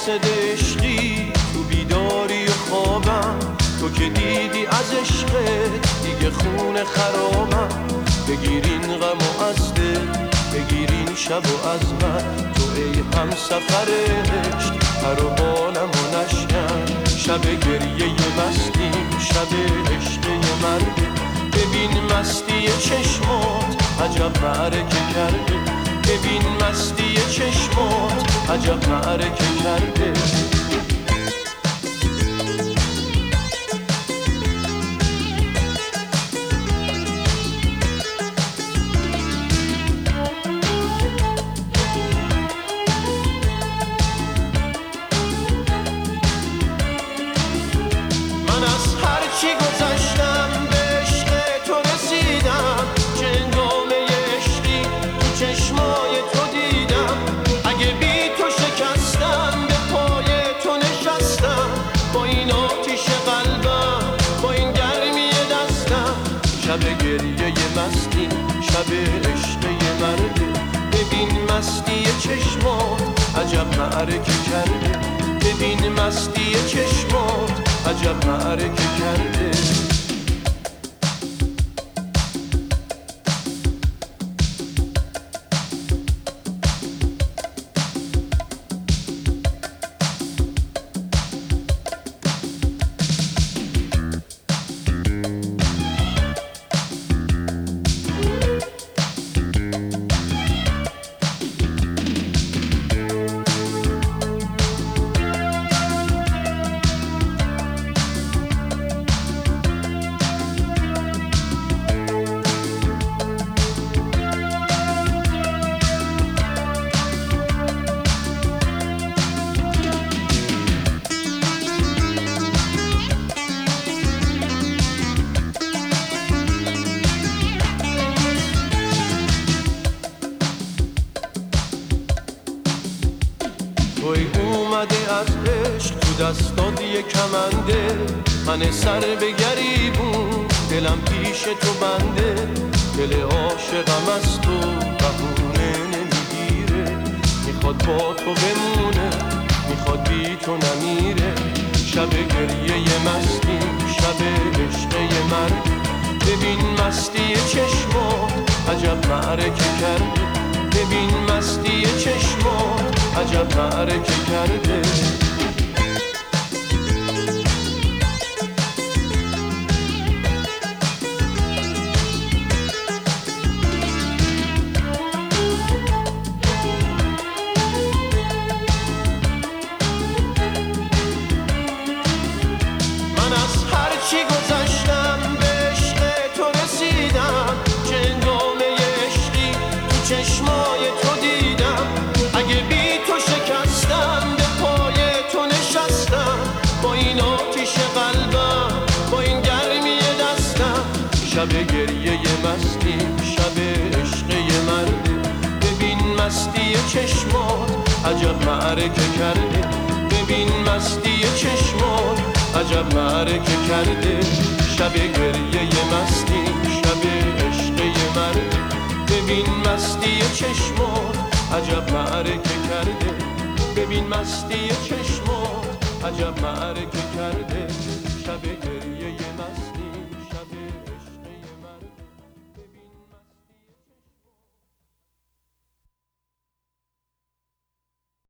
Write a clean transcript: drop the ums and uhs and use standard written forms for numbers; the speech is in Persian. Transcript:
قاصد عشقی تو بیداری و خوابم، تو که دیدی از عشقت دیگه خون خرابم. بگیرین غم و از دل، بگیرین شب و از من، تو ای هم سفر عشق پر و بالم و نشکن. شب گریه مستیم، شب عشق مرده، ببین مستی چشمات عجب معرکه کرده، ببین مستی چشمات عجب معرکه کرده. من از هر چی گذشتم به عشق تو رسیدم، چه هنگامه عشقی تو چشمای تو دیدم. اگه بی تو شکستم به پای تو نشستم، با این آتیش قلبم، با این گرمی دستم. شب گریه مستی، شب عشق مرده، ببین مستی چشمات عجب معرکه کرده، ببین مستی چشمات عجب معرکه کرده. توی اومده از عشق تو دستات یه کمنده، من سر به گریبون دلم پیش تو بنده. دل عاشقم از تو بهونه نمیگیره، میخواد با تو بمونه، میخواد بی تو نمیره. شب گریه مستیم، شب عشق مرد، ببین مستی چشمات عجب معرکه کرده، ببین مستی چشمات عجب معرکه کرده. من از هر چی گذشتم به عشق تو رسیدم، چه هنگامه عشقی تو چشمای تو دیدم. اگه بی تو شکستم به پای تو نشستم، با این آتیش قلبم، با این گرمی دستم. شب گریه مستی، شب عشق مرده، ببین مستی چشمات عجب معرکه کرده، ببین مستی چشمات عجب معرکه کرده. شب گریه مستی، شب عشق مرده، ببین مستی چشمات عجب معرکه کرده، ببین مستی چشمات عجب معرکه کرده.